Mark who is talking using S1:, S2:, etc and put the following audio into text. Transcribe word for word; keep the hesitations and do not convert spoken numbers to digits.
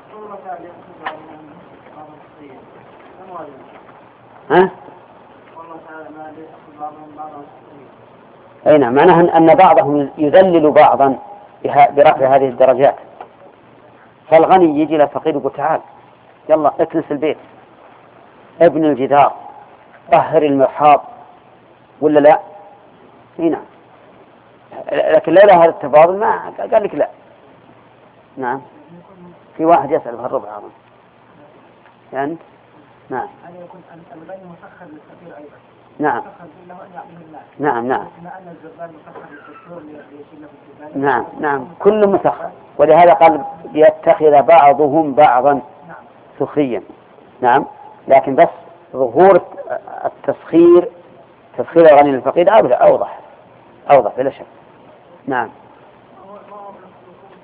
S1: ها؟ أي نعم، معناها أن بعضهم يذلل بعضا برفع هذه الدرجات. فالغني يجي للفقير يقول تعال يلا اكنس البيت، ابن الجدار، طهر المرحاض، ولا لا؟ نعم. لكن لا هذا التفاضل ما قال لك لا. نعم. في واحد يسأل في الربع أظن. يعني نعم. الغني مسخر للفقير أيضا. نعم. نعم نعم. نعم نعم كل مسخر، ولهذا قال يتخذ بعضهم بعضا سخريا. نعم. لكن بس ظهور التسخير، تسخير الغني للفقير أوضح أوضح بلا شك. نعم.